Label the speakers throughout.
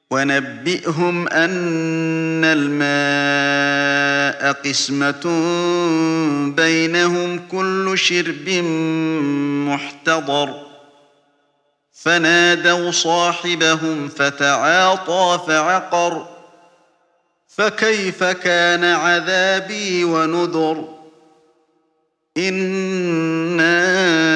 Speaker 1: ونبئهم أن الماء قسمة بينهم كل شرب محتضر فنادوا صاحبهم فتعاطى فعقر فكيف كان عذابي ونذر إنا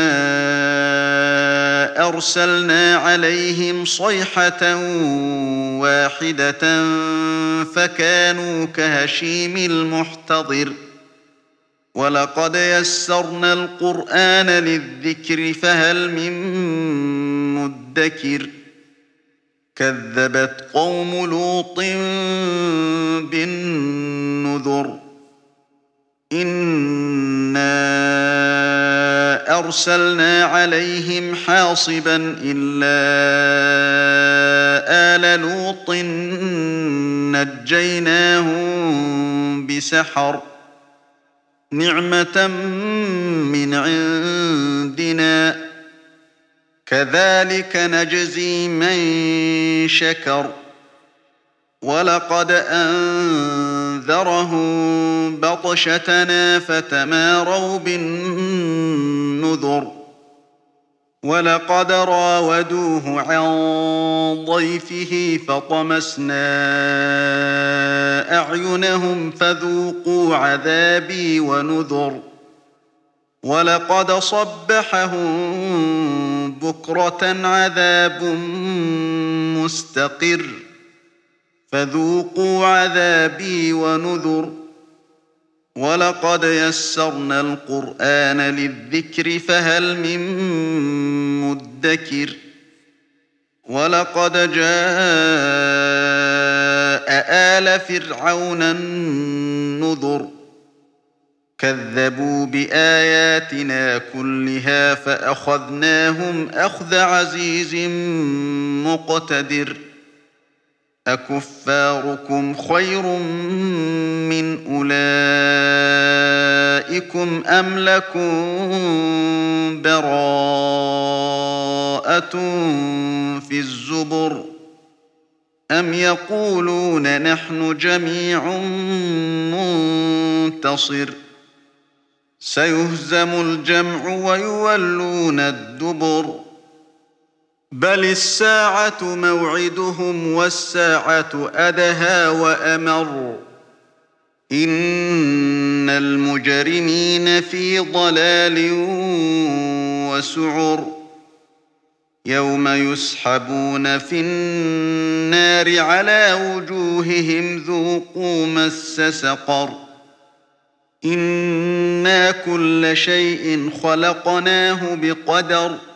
Speaker 1: أرسلنا عليهم صيحة واحدة فكانوا كهشيم المحتضر ولقد يسرنا القرآن للذكر فهل من مدكر كذبت قوم لوط بالنذر إنا أرسلنا عليهم حاصبا إلا آل لوط نجيناهم بسحر نعمة من عندنا كذلك نجزي من شكر ولقد أنذرهم بطشتنا فتماروا بالنذر ولقد راودوه عن ضيفه فطمسنا أعينهم فذوقوا عذابي ونذر ولقد صبحهم بكرة عذاب مستقر فذوقوا عذابي ونذر ولقد يسرنا القرآن للذكر فهل من مدكر ولقد جاء آل فرعون النذر كذبوا بآياتنا كلها فأخذناهم أخذ عزيز مقتدر أكفاركم خير من أولئكم أم لكم براءة في الزبر أم يقولون نحن جميع منتصر سيهزم الجمع ويولون الدبر بل الساعة موعدهم والساعة أدهى وأمر إن المجرمين في ضلال وسعر يوم يسحبون في النار على وجوههم ذوقوا مس سقر إنا كل شيء خلقناه بقدر